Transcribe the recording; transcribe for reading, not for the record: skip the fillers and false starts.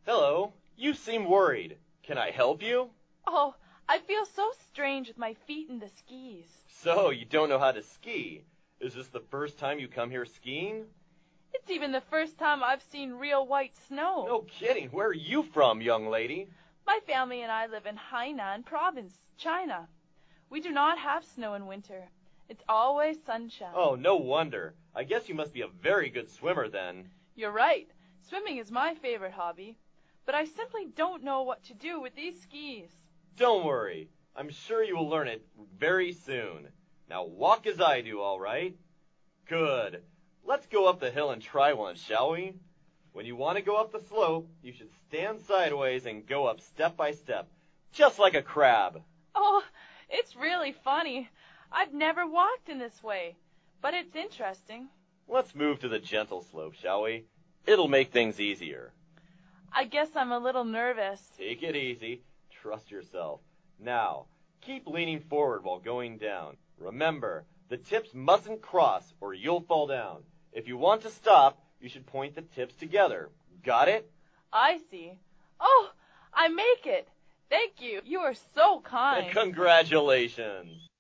Hello. You seem worried. Can I help you? Oh, I feel so strange with my feet in the skis. So, you don't know how to ski. Is this the first time you come here skiing? It's even the first time I've seen real white snow. No kidding. Where are you from, young lady? My family and I live in Hainan Province, China. We do not have snow in winter. It's always sunshine. Oh, no wonder. I guess you must be a very good swimmer then. You're right. Swimming is my favorite hobby. But I simply don't know what to do with these skis. Don't worry. I'm sure you will learn it very soon. Now walk as I do, all right? Good. Let's go up the hill and try one, shall we? When you want to go up the slope, you should stand sideways and go up step by step, just like a crab. Oh, it's really funny. I've never walked in this way, but it's interesting. Let's move to the gentle slope, shall we? It'll make things easier. I guess I'm a little nervous. Take it easy. Trust yourself. Now, keep leaning forward while going down. Remember, the tips mustn't cross or you'll fall down. If you want to stop, you should point the tips together. Got it? I see. Oh, I make it. Thank you. You are so kind. Congratulations.